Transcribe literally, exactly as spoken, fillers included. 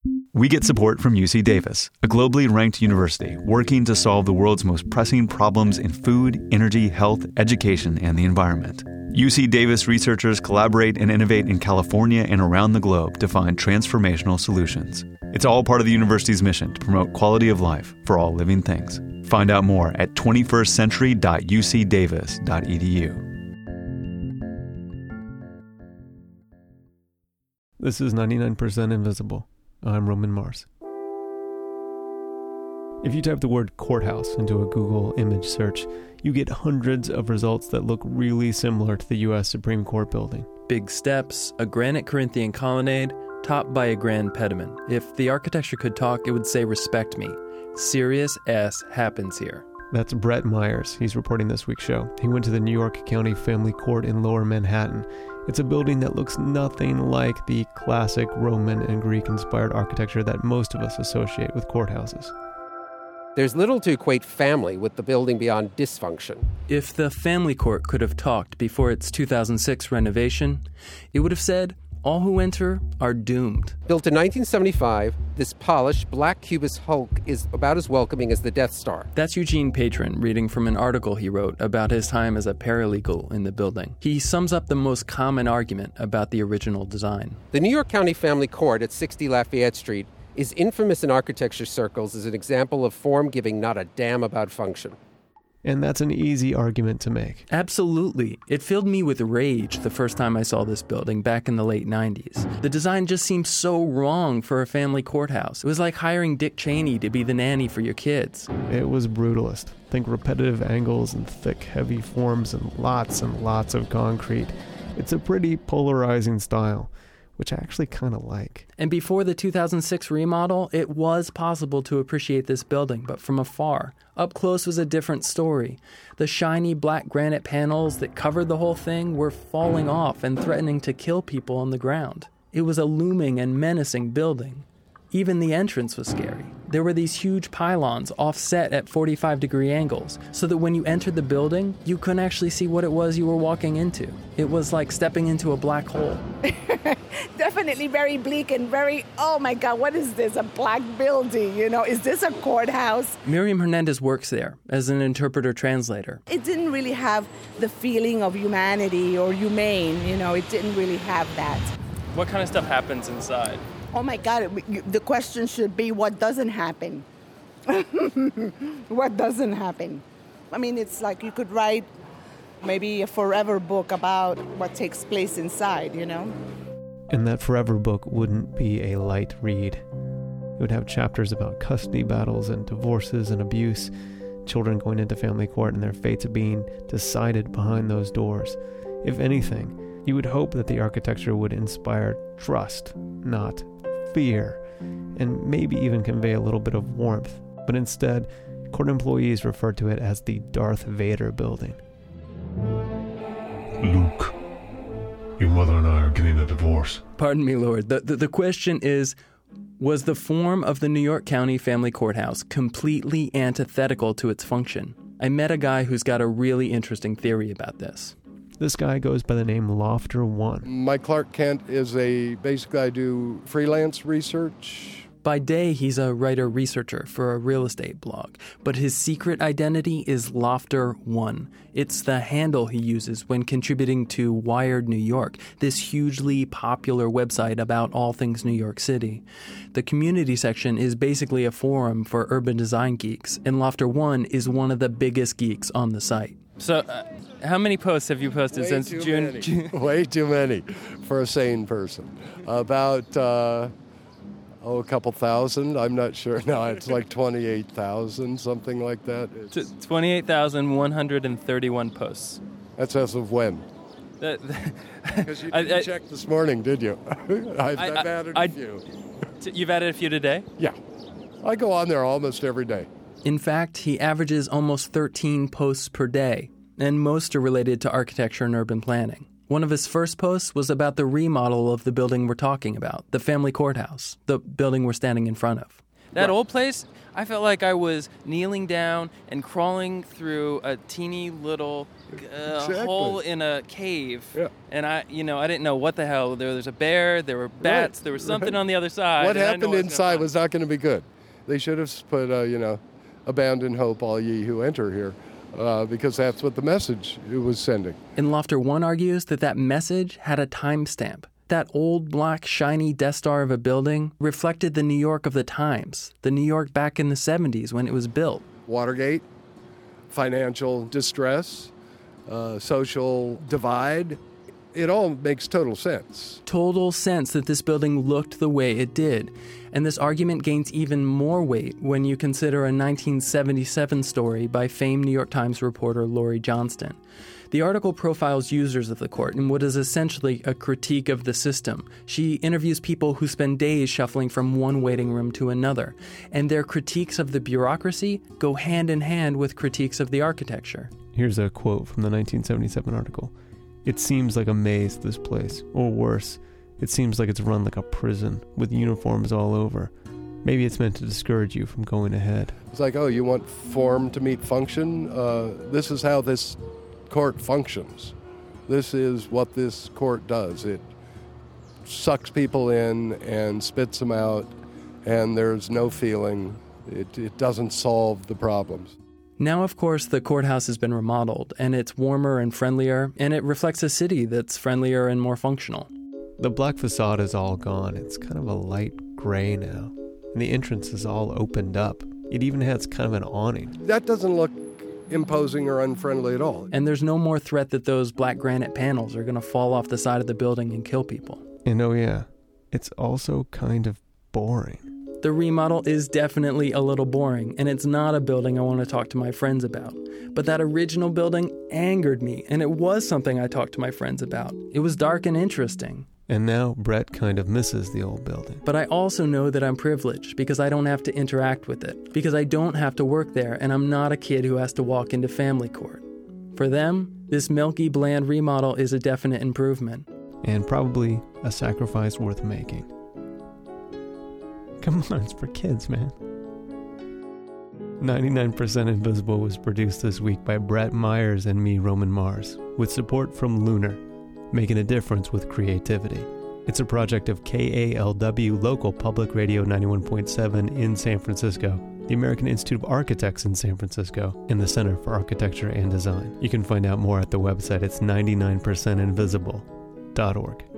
We get support from U C Davis, a globally ranked university working to solve the world's most pressing problems in food, energy, health, education, and the environment. U C Davis researchers collaborate and innovate in California and around the globe to find transformational solutions. It's all part of the university's mission to promote quality of life for all living things. Find out more at twenty-first century dot u c davis dot e d u. This is ninety-nine percent Invisible. I'm Roman Mars. If you type the word courthouse into a Google image search, you get hundreds of results that look really similar to the U S Supreme Court building. Big steps, a granite Corinthian colonnade, topped by a grand pediment. If the architecture could talk, it would say, "Respect me. Serious S happens here." That's Brett Myers. He's reporting this week's show. He went to the New York County Family Court in Lower Manhattan. It's a building that looks nothing like the classic Roman and Greek-inspired architecture that most of us associate with courthouses. There's little to equate family with the building beyond dysfunction. If the family court could have talked before its two thousand six renovation, it would have said, "All who enter are doomed." Built in nineteen seventy-five, this polished black cubist hulk is about as welcoming as the Death Star. That's Eugene Patron reading from an article he wrote about his time as a paralegal in the building. He sums up the most common argument about the original design. The New York County Family Court at sixty Lafayette Street is infamous in architecture circles as an example of form giving not a damn about function. And that's an easy argument to make. Absolutely. It filled me with rage the first time I saw this building back in the late nineties. The design just seemed so wrong for a family courthouse. It was like hiring Dick Cheney to be the nanny for your kids. It was brutalist. Think repetitive angles and thick, heavy forms and lots and lots of concrete. It's a pretty polarizing style, which I actually kind of like. And before the two thousand six remodel, it was possible to appreciate this building, but from afar. Up close was a different story. The shiny black granite panels that covered the whole thing were falling off and threatening to kill people on the ground. It was a looming and menacing building. Even the entrance was scary. There were these huge pylons offset at forty-five degree angles, so that when you entered the building, you couldn't actually see what it was you were walking into. It was like stepping into a black hole. Definitely very bleak and very, oh my God, what is this? A black building, you know? Is this a courthouse? Miriam Hernandez works there as an interpreter-translator. It didn't really have the feeling of humanity or humane, you know? It didn't really have that. What kind of stuff happens inside? Oh my God, the question should be, what doesn't happen? What doesn't happen? I mean, it's like you could write maybe a forever book about what takes place inside, you know? And that forever book wouldn't be a light read. It would have chapters about custody battles and divorces and abuse, children going into family court and their fates being decided behind those doors. If anything, you would hope that the architecture would inspire trust, not fear, and maybe even convey a little bit of warmth. But instead, court employees refer to it as the Darth Vader building. Luke, your mother and I are getting a divorce. Pardon me, Lord. The, the, the question is, was the form of the New York County Family Courthouse completely antithetical to its function? I met a guy who's got a really interesting theory about this. This guy goes by the name Lofter One. My Clark Kent is a, basically I do freelance research. By day, he's a writer-researcher for a real estate blog, but his secret identity is Lofter One. It's the handle he uses when contributing to Wired New York, this hugely popular website about all things New York City. The community section is basically a forum for urban design geeks, and Lofter One is one of the biggest geeks on the site. So, uh, how many posts have you posted Way since too June? Many. June? Way too many for a sane person. About... Uh, Oh, a couple thousand. I'm not sure. No, it's like twenty-eight thousand, something like that. T- twenty-eight thousand one hundred thirty-one posts. That's as of when? Because you didn't I, I, check this morning, did you? I've, I, I've added I, a few. T- you've added a few today? Yeah. I go on there almost every day. In fact, he averages almost thirteen posts per day, and most are related to architecture and urban planning. One of his first posts was about the remodel of the building we're talking about, the family courthouse, the building we're standing in front of. That Right. old place, I felt like I was kneeling down and crawling through a teeny little uh, Exactly. hole in a cave. Yeah. And I, you know, I didn't know what the hell. There was a bear, there were bats, Right, there was something right. on the other side. What and I didn't know happened what I was gonna inside find. was not going to be good. They should have put, uh, you know, abandon hope, all ye who enter here, uh, because that's what the message it was sending. And Lofter One argues that that message had a timestamp. That old, black, shiny Death Star of a building reflected the New York of the times, the New York back in the seventies when it was built. Watergate, financial distress, uh, social divide. It all makes total sense. Total sense that this building looked the way it did. And this argument gains even more weight when you consider a nineteen seventy-seven story by famed New York Times reporter Lori Johnston. The article profiles users of the court in what is essentially a critique of the system. She interviews people who spend days shuffling from one waiting room to another, and their critiques of the bureaucracy go hand in hand with critiques of the architecture. Here's a quote from the nineteen seventy-seven article. "It seems like a maze, this place, or worse, it seems like it's run like a prison, with uniforms all over. Maybe it's meant to discourage you from going ahead." It's like, oh, you want form to meet function? Uh, this is how this court functions. This is what this court does. It sucks people in and spits them out, and there's no feeling. It, it doesn't solve the problems. Now, of course, the courthouse has been remodeled, and it's warmer and friendlier, and it reflects a city that's friendlier and more functional. The black facade is all gone. It's kind of a light gray now. And the entrance is all opened up. It even has kind of an awning. That doesn't look imposing or unfriendly at all. And there's no more threat that those black granite panels are going to fall off the side of the building and kill people. And oh yeah, it's also kind of boring. The remodel is definitely a little boring, and it's not a building I want to talk to my friends about. But that original building angered me, and it was something I talked to my friends about. It was dark and interesting. And now Brett kind of misses the old building. But I also know that I'm privileged because I don't have to interact with it, because I don't have to work there, and I'm not a kid who has to walk into family court. For them, this milky, bland remodel is a definite improvement. And probably a sacrifice worth making. Come on, it's for kids, man. ninety-nine percent Invisible was produced this week by Brett Myers and me, Roman Mars, with support from Lunar, making a difference with creativity. It's a project of K A L W Local Public Radio ninety-one point seven in San Francisco, the American Institute of Architects in San Francisco, and the Center for Architecture and Design. You can find out more at the website. It's ninety-nine percent invisible dot org.